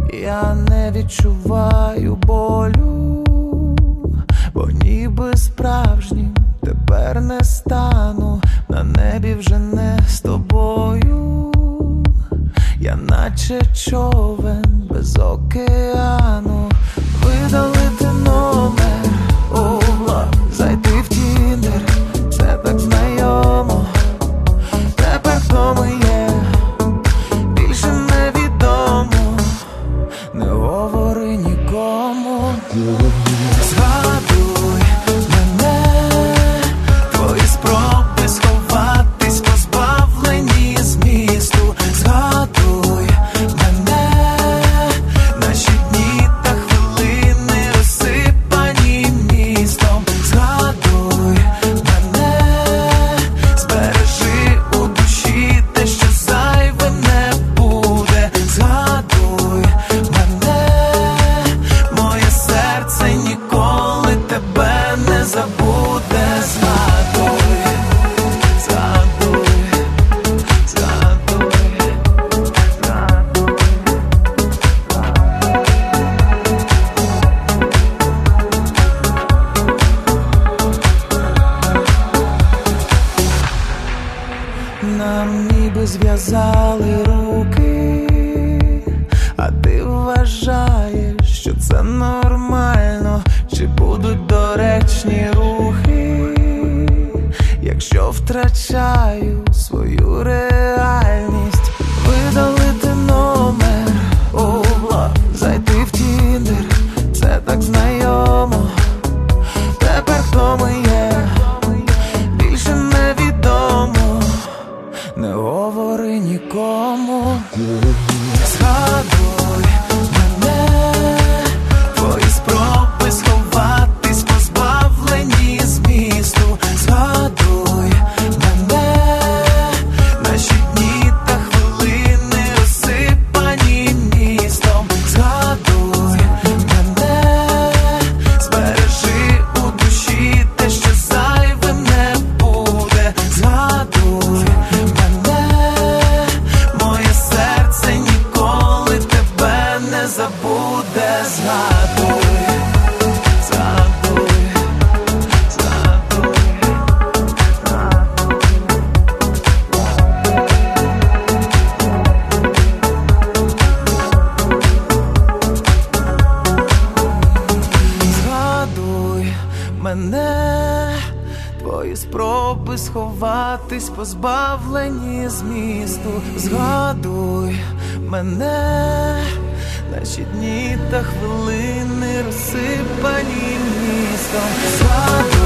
Я не відчуваю болю, бо ніби справжнім тепер не стану. На небі вже не з тобою. Я наче човен без океану. Видалити номер, зайти в Тіндер, це так знайомо. Тепер хто ми є, більше невідомо. Не говори нікому. Згадуй мене, твої спроби сховатись, позбавлені змісту. Згадуй мене, наші дні та хвилини розсипані містом. Згадуй мене, збережи у душі те, що зайве не буде. Згадуй мене, моє серце ніколи тебе не забуде. Згадуй, згадуй, згадуй, нам ніби зв'язали руки, а ти вважаєш, що це нормально. Чи будуть доречні рухи, якщо втрачаю свою реальність? Видалити номер, зайти в Тіндер, це так знайомо. Тепер хто ми є, більше невідомо. Не говори нікому. Згадуй мене, твої спроби сховатись, позбавлені змісту. Згадуй мене, наші дні та хвилини розсипані містом. Згадуй мене, збережи у душі те, що зайве не буде. Згадуй мене, моє серце ніколи тебе не забуде. Згадуй, згадуй, згадуй. Згадуй мене, твої спроби сховатись, позбавлені змісту. Згадуй мене, наші дні та хвилини розсипані містом. Згадуй